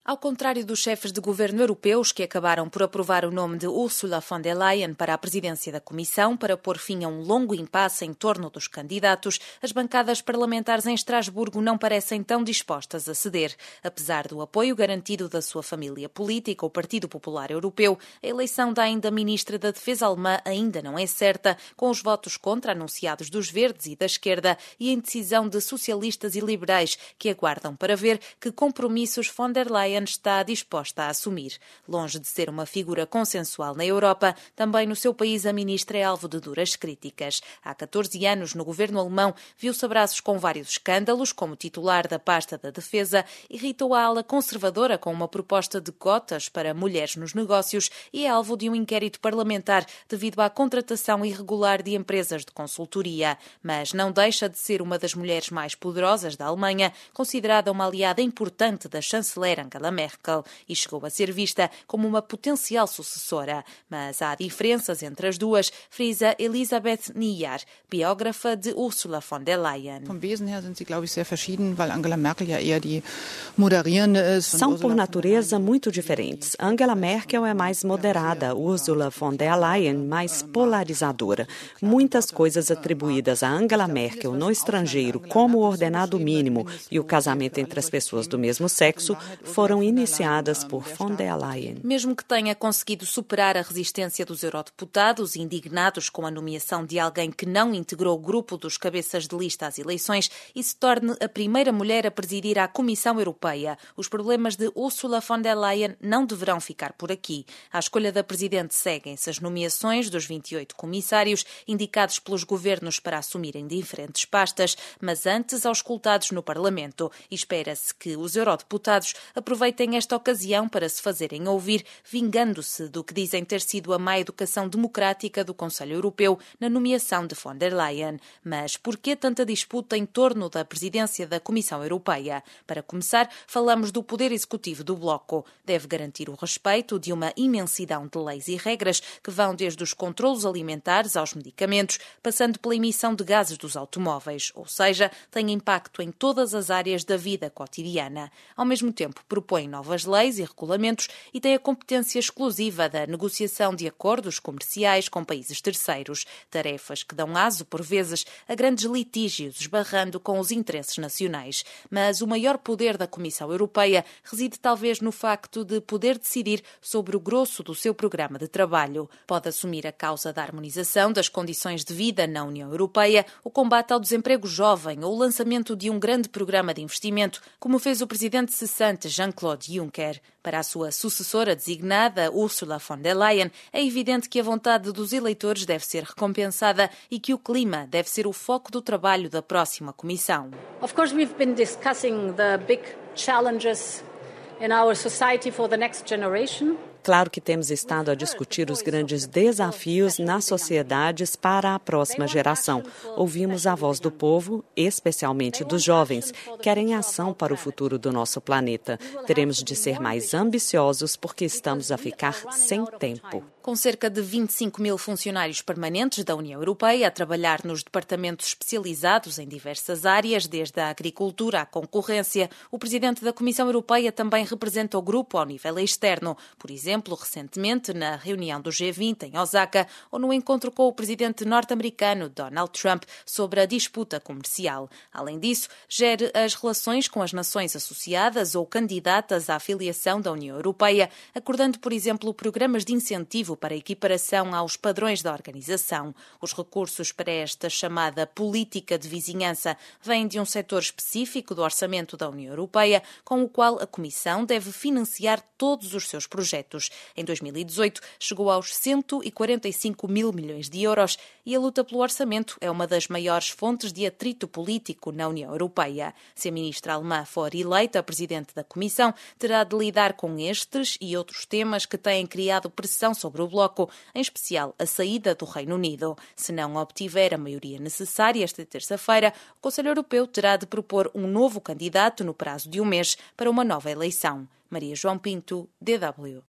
Ao contrário dos chefes de governo europeus que acabaram por aprovar o nome de Ursula von der Leyen para a presidência da Comissão para pôr fim a um longo impasse em torno dos candidatos, as bancadas parlamentares em Estrasburgo não parecem tão dispostas a ceder. Apesar do apoio garantido da sua família política, o Partido Popular Europeu, a eleição da ainda ministra da Defesa alemã ainda não é certa, com os votos contra anunciados dos Verdes e da esquerda e a indecisão de socialistas e liberais, que aguardam para ver que compromissos von der Leyen está disposta a assumir. Longe de ser uma figura consensual na Europa, também no seu país a ministra é alvo de duras críticas. Há 14 anos, no governo alemão, viu-se a braços com vários escândalos, como titular da pasta da defesa, irritou a ala conservadora com uma proposta de cotas para mulheres nos negócios e é alvo de um inquérito parlamentar devido à contratação irregular de empresas de consultoria. Mas não deixa de ser uma das mulheres mais poderosas da Alemanha, considerada uma aliada importante da chanceler Angela Merkel e chegou a ser vista como uma potencial sucessora. Mas há diferenças entre as duas, frisa Elisabeth Niyar, biógrafa de Ursula von der Leyen. São, por natureza, muito diferentes. Angela Merkel é mais moderada, Ursula von der Leyen mais polarizadora. Muitas coisas atribuídas a Angela Merkel no estrangeiro, como o ordenado mínimo e o casamento entre as pessoas do mesmo sexo, foram iniciadas por von der Leyen. Mesmo que tenha conseguido superar a resistência dos eurodeputados, indignados com a nomeação de alguém que não integrou o grupo dos cabeças de lista às eleições e se torne a primeira mulher a presidir a Comissão Europeia, os problemas de Ursula von der Leyen não deverão ficar por aqui. À escolha da presidente seguem-se as nomeações dos 28 comissários indicados pelos governos para assumirem diferentes pastas, mas antes auscultados no Parlamento. E espera-se que os eurodeputados aproveitem esta ocasião para se fazerem ouvir, vingando-se do que dizem ter sido a má educação democrática do Conselho Europeu na nomeação de von der Leyen. Mas por que tanta disputa em torno da presidência da Comissão Europeia? Para começar, falamos do poder executivo do bloco. Deve garantir o respeito de uma imensidão de leis e regras que vão desde os controlos alimentares aos medicamentos, passando pela emissão de gases dos automóveis, ou seja, tem impacto em todas as áreas da vida cotidiana. Ao mesmo tempo, propõe novas leis e regulamentos e tem a competência exclusiva da negociação de acordos comerciais com países terceiros, tarefas que dão aso, por vezes, a grandes litígios, esbarrando com os interesses nacionais. Mas o maior poder da Comissão Europeia reside talvez no facto de poder decidir sobre o grosso do seu programa de trabalho. Pode assumir a causa da harmonização das condições de vida na União Europeia, o combate ao desemprego jovem ou o lançamento de um grande programa de investimento, como fez o presidente cessante Jean-Claude Juncker. Para a sua sucessora designada, Ursula von der Leyen, é evidente que a vontade dos eleitores deve ser recompensada e que o clima deve ser o foco do trabalho da próxima Comissão. Of course, we've been discussing the big challenges in our society for the next generation. Claro que temos estado a discutir os grandes desafios nas sociedades para a próxima geração. Ouvimos a voz do povo, especialmente dos jovens, querem ação para o futuro do nosso planeta. Teremos de ser mais ambiciosos porque estamos a ficar sem tempo. Com cerca de 25 mil funcionários permanentes da União Europeia a trabalhar nos departamentos especializados em diversas áreas, desde a agricultura à concorrência, o presidente da Comissão Europeia também representa o grupo ao nível externo, por exemplo, recentemente na reunião do G20 em Osaka ou no encontro com o presidente norte-americano Donald Trump sobre a disputa comercial. Além disso, gere as relações com as nações associadas ou candidatas à filiação da União Europeia, acordando, por exemplo, programas de incentivo para a equiparação aos padrões da organização. Os recursos para esta chamada política de vizinhança vêm de um setor específico do orçamento da União Europeia, com o qual a Comissão deve financiar todos os seus projetos. Em 2018, chegou aos 145 mil milhões de euros e a luta pelo orçamento é uma das maiores fontes de atrito político na União Europeia. Se a ministra alemã for eleita presidente da Comissão, terá de lidar com estes e outros temas que têm criado pressão sobre o bloco, em especial a saída do Reino Unido. Se não obtiver a maioria necessária esta terça-feira, o Conselho Europeu terá de propor um novo candidato no prazo de um mês para uma nova eleição. Maria João Pinto, DW.